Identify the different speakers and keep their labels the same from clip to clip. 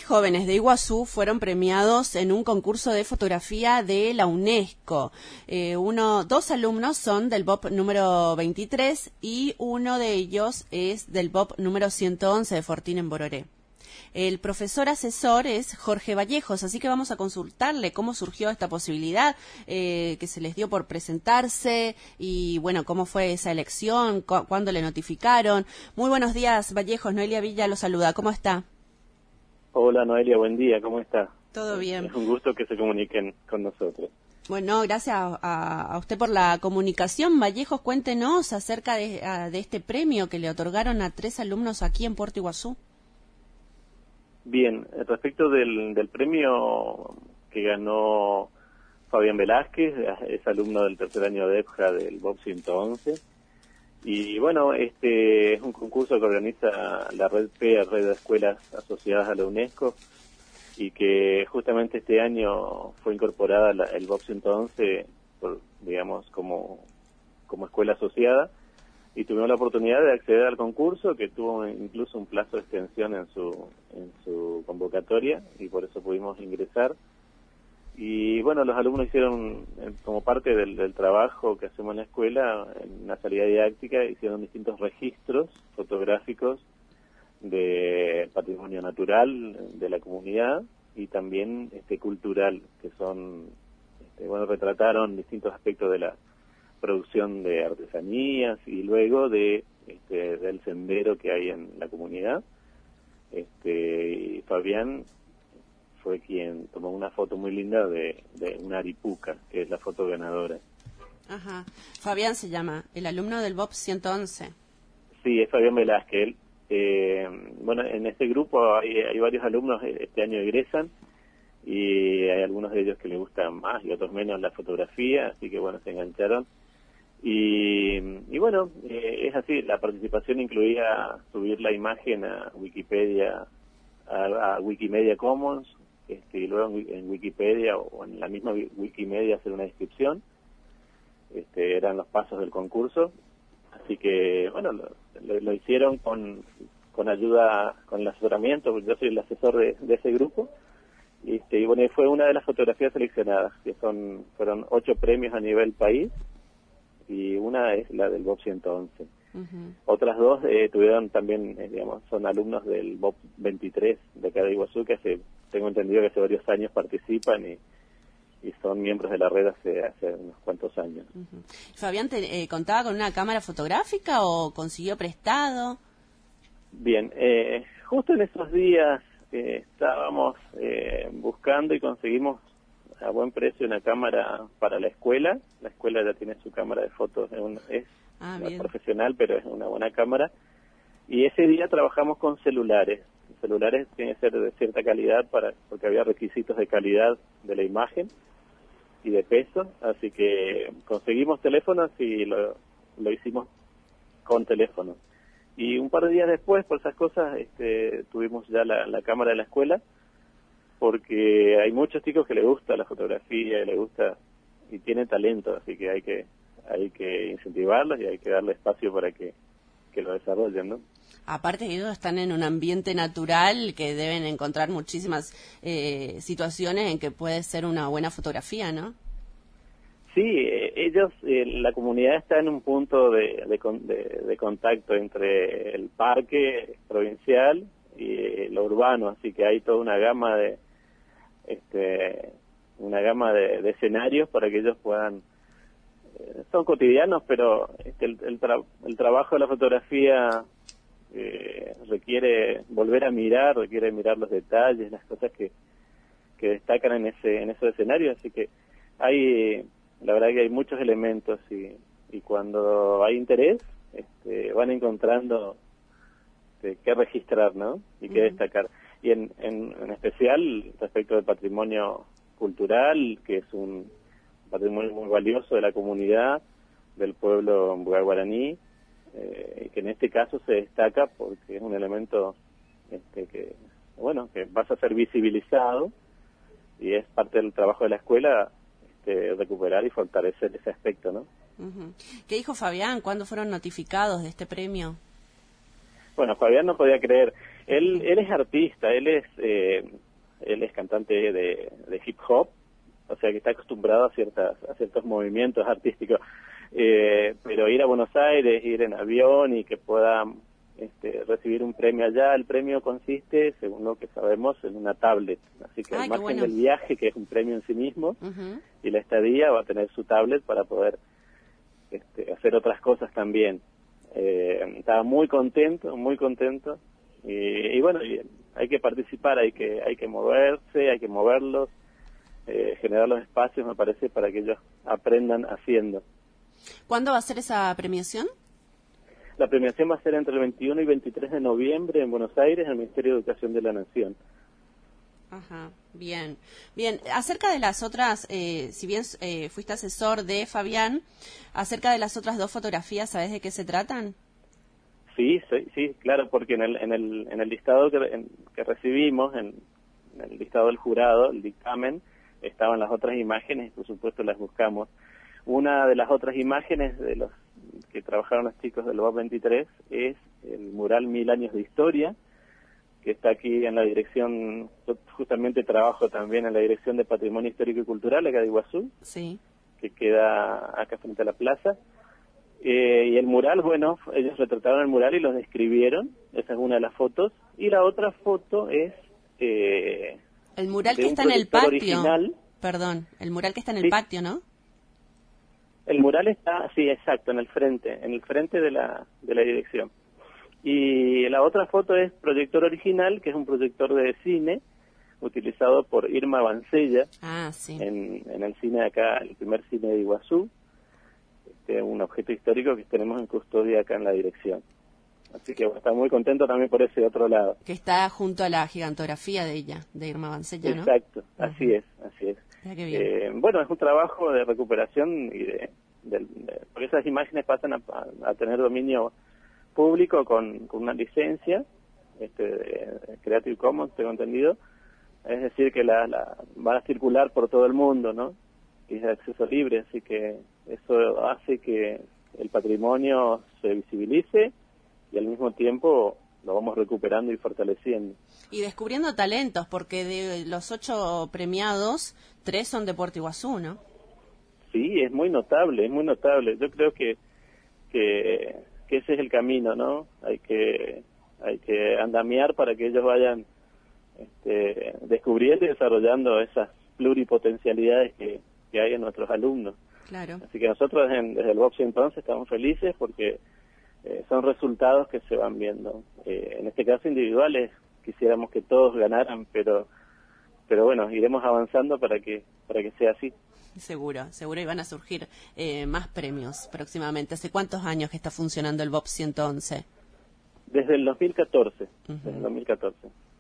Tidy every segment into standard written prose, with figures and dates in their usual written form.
Speaker 1: jóvenes de Iguazú fueron premiados en un concurso de fotografía de la UNESCO. Dos alumnos son del BOP número 23 y uno de ellos es del BOP número 111 de Fortín en Bororé. El profesor asesor es Jorge Vallejos, así que vamos a consultarle cómo surgió esta posibilidad que se les dio por presentarse y, bueno, cómo fue esa elección, cuándo le notificaron. Muy buenos días, Vallejos. Noelia Villa lo saluda. ¿Cómo está?
Speaker 2: Hola, Noelia. Buen día. ¿Cómo está?
Speaker 1: Todo bien.
Speaker 2: Es un gusto que se comuniquen con nosotros.
Speaker 1: Bueno, gracias a usted por la comunicación. Vallejos, cuéntenos acerca de este premio que le otorgaron a 3 alumnos aquí en Puerto Iguazú.
Speaker 2: Bien, respecto del premio que ganó Fabián Velázquez, es alumno del tercer año de EPJA del BOP 111, y bueno, este es un concurso que organiza la Red PEA, Red de Escuelas Asociadas a la UNESCO, y que justamente este año fue incorporada el BOP 111, digamos, como escuela asociada, y tuvimos la oportunidad de acceder al concurso, que tuvo incluso un plazo de extensión en su convocatoria, y por eso pudimos ingresar. Y bueno, los alumnos hicieron, como parte del trabajo que hacemos en la escuela, en una salida didáctica, hicieron distintos registros fotográficos de patrimonio natural de la comunidad y también cultural, que son, retrataron distintos aspectos de la producción de artesanías y luego del sendero que hay en la comunidad. Y Fabián fue quien tomó una foto muy linda de una aripuca, que es la foto ganadora.
Speaker 1: Ajá. Fabián se llama, el alumno del BOP 111.
Speaker 2: Sí, es Fabián Velázquez. Bueno, en este grupo hay varios alumnos, este año egresan, y hay algunos de ellos que les gustan más y otros menos la fotografía, así que bueno, se engancharon. Y bueno, es así, la participación incluía subir la imagen a Wikipedia, a Wikimedia Commons, y luego en Wikipedia o en la misma Wikimedia hacer una descripción. Eran los pasos del concurso, así que bueno, lo hicieron con ayuda, con el asesoramiento, porque yo soy el asesor de ese grupo, y bueno, fue una de las fotografías seleccionadas, que fueron 8 premios a nivel país, y una es la del BOP 111. Uh-huh. Otras 2 tuvieron también, son alumnos del BOP 23 de acá de Iguazú, que tengo entendido que hace varios años participan y son miembros de la red hace unos cuantos años.
Speaker 1: Uh-huh. Fabián, ¿contaba con una cámara fotográfica o consiguió prestado?
Speaker 2: Bien, justo en esos días estábamos buscando y conseguimos a buen precio una cámara para la escuela. La escuela ya tiene su cámara de fotos, es profesional, pero es una buena cámara. Y ese día trabajamos con celulares. Los celulares tienen que ser de cierta calidad porque había requisitos de calidad de la imagen y de peso, así que conseguimos teléfonos y lo hicimos con teléfono. Y un par de días después, por esas cosas, tuvimos ya la cámara de la escuela, porque hay muchos chicos que les gusta la fotografía, les gusta y tienen talento, así que hay que incentivarlos y hay que darle espacio para que lo desarrollen, ¿no?
Speaker 1: Aparte ellos están en un ambiente natural que deben encontrar muchísimas situaciones en que puede ser una buena fotografía, ¿no? Sí,
Speaker 2: ellos, la comunidad está en un punto de contacto entre el parque provincial y lo urbano, así que hay toda una gama de escenarios para que ellos puedan, son cotidianos, pero el trabajo de la fotografía requiere volver a mirar, requiere mirar los detalles, las cosas que destacan en esos escenarios, así que la verdad que hay muchos elementos y cuando hay interés van encontrando qué registrar, ¿no? Y qué destacar. Y en especial respecto del patrimonio cultural, que es un patrimonio muy valioso de la comunidad, del pueblo mbuga guaraní, que en este caso se destaca porque es un elemento que pasa a ser visibilizado y es parte del trabajo de la escuela recuperar y fortalecer ese aspecto, ¿no?
Speaker 1: Uh-huh. ¿Qué dijo Fabián? ¿Cuándo fueron notificados de este premio?
Speaker 2: Bueno, Fabián no podía creer. Él es artista, él es cantante de hip hop, o sea que está acostumbrado a ciertos movimientos artísticos. Pero ir a Buenos Aires, ir en avión y que pueda recibir un premio allá, el premio consiste, según lo que sabemos, en una tablet. Así que al margen del viaje, que es un premio en sí mismo, y la estadía, va a tener su tablet para poder hacer otras cosas también. Estaba muy contento, y bueno, hay que participar, hay que moverse, hay que moverlos, generar los espacios, me parece, para que ellos aprendan haciendo.
Speaker 1: ¿Cuándo va a ser esa premiación?
Speaker 2: La premiación va a ser entre el 21 y 23 de noviembre en Buenos Aires, en el Ministerio de Educación de la Nación.
Speaker 1: Ajá, bien. Bien, acerca de las otras, si bien fuiste asesor de Fabián, acerca de las otras dos fotografías, ¿sabes de qué se tratan?
Speaker 2: Sí, claro, porque en el listado que recibimos, en el listado del jurado, el dictamen, estaban las otras imágenes y por supuesto las buscamos. Una de las otras imágenes de los que trabajaron los chicos del BOP 23 es el mural 1000 años de historia, que está aquí en la dirección, yo justamente trabajo también en la dirección de Patrimonio Histórico y Cultural acá de Iguazú,
Speaker 1: sí,
Speaker 2: que queda acá frente a la plaza. Y el mural, bueno, ellos retrataron el mural y los describieron, esa es una de las fotos, y la otra foto es
Speaker 1: el mural que está en el patio,
Speaker 2: original.
Speaker 1: Perdón, el mural que está en el patio, ¿no?
Speaker 2: El mural está, sí, exacto, en el frente de la dirección. Y la otra foto es proyector original, que es un proyector de cine utilizado por Irma Bancella en el cine de acá, el primer cine de Iguazú, un objeto histórico que tenemos en custodia acá en la dirección. Así que está muy contento también por ese otro lado.
Speaker 1: Que está junto a la gigantografía de ella, de Irma Bancella, ¿no?
Speaker 2: Exacto, así es.
Speaker 1: Mira qué bien.
Speaker 2: Bueno, es un trabajo de recuperación y porque esas imágenes pasan a tener dominio público con una licencia de Creative Commons, tengo entendido. Es decir, que van a circular por todo el mundo, ¿no? Y es de acceso libre, así que eso hace que el patrimonio se visibilice y al mismo tiempo lo vamos recuperando y fortaleciendo.
Speaker 1: Y descubriendo talentos, porque de los 8 premiados, 3 son de Puerto Iguazú, ¿no?
Speaker 2: Sí, es muy notable. Yo creo que ese es el camino, ¿no? Hay que andamiar para que ellos vayan descubriendo y desarrollando esas pluripotencialidades que hay en nuestros alumnos.
Speaker 1: Claro.
Speaker 2: Así que nosotros desde el BOP 111 estamos felices porque son resultados que se van viendo. En este caso individuales quisiéramos que todos ganaran, pero bueno, iremos avanzando para que sea así.
Speaker 1: Seguro, y van a surgir más premios próximamente. ¿Hace cuántos años que está funcionando el BOP 111?
Speaker 2: Desde el 2014. Desde el 2014.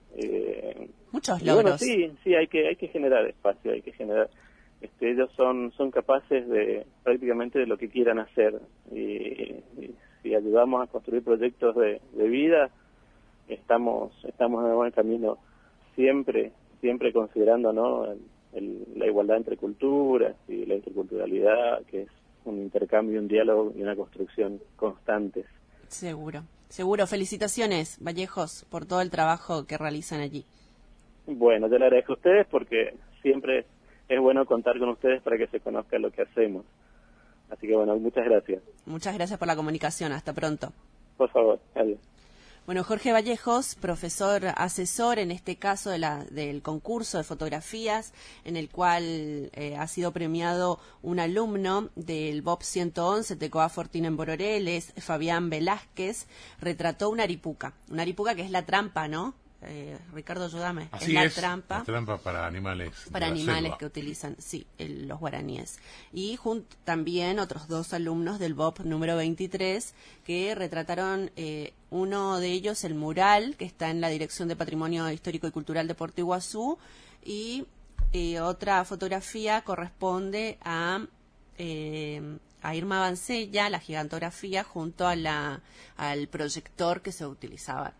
Speaker 1: Muchos logros.
Speaker 2: Bueno, sí, hay que generar espacio, hay que generar. Ellos son capaces de prácticamente de lo que quieran hacer y si ayudamos a construir proyectos de vida, estamos en el buen camino, siempre considerando, ¿no?, la igualdad entre culturas y la interculturalidad, que es un intercambio, un diálogo y una construcción constantes.
Speaker 1: Seguro. Felicitaciones, Vallejos, por todo el trabajo que realizan allí.
Speaker 2: Bueno, yo le agradezco a ustedes porque siempre es bueno contar con ustedes para que se conozca lo que hacemos. Así que bueno, muchas gracias.
Speaker 1: Muchas gracias por la comunicación. Hasta pronto.
Speaker 2: Por favor, adiós.
Speaker 1: Bueno, Jorge Vallejos, profesor asesor en este caso del concurso de fotografías, en el cual ha sido premiado un alumno del BOP 111, Tecoa Fortín en Bororeles, Fabián Velázquez, retrató una aripuca que es la trampa, ¿no? Ricardo, ayúdame.
Speaker 3: Así
Speaker 1: es la trampa
Speaker 3: para animales.
Speaker 1: Para animales que utilizan, los guaraníes. Y también otros 2 alumnos del BOP número 23 que retrataron, uno de ellos el mural que está en la Dirección de Patrimonio Histórico y Cultural de Puerto Iguazú, y otra fotografía corresponde a Irma Bancella, la gigantografía, junto al proyector que se utilizaba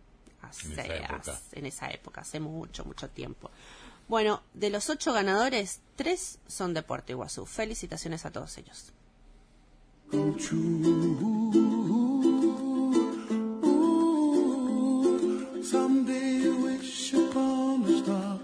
Speaker 1: en esa época, hace mucho tiempo. Bueno, de los 8 ganadores, 3 son de Puerto Iguazú. Felicitaciones a todos ellos.
Speaker 3: Someday you wish upon a star.